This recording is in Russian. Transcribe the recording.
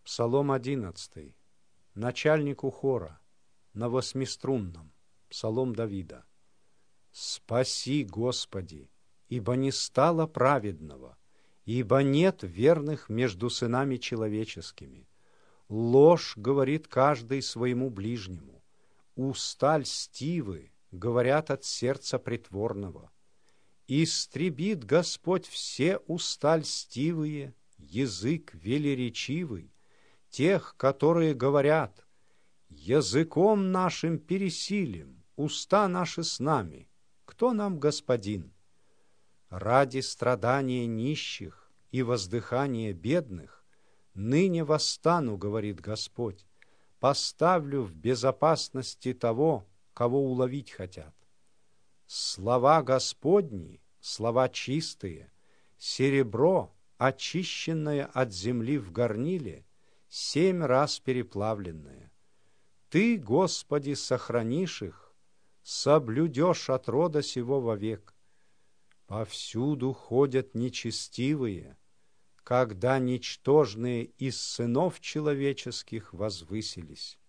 Псалом 11. Начальнику хора, на восьмиструнном, Псалом Давида. «Спаси, Господи, ибо не стало праведного, ибо нет верных между сынами человеческими. Ложь говорит каждый своему ближнему, уста льстивы говорят от сердца притворного. Истребит Господь все уста льстивые, язык велеречивый, тех, которые говорят: языком нашим пересилим, уста наши с нами, кто нам господин? Ради страдания нищих и воздыхания бедных ныне восстану, говорит Господь, поставлю в безопасности того, кого уловить хотят. Слова Господни, слова чистые, серебро, очищенное от земли в горниле, 7 раз переплавленное. Ты, Господи, сохранишь их, соблюдешь от рода сего вовек. Повсюду ходят нечестивые, когда ничтожные из сынов человеческих возвысились.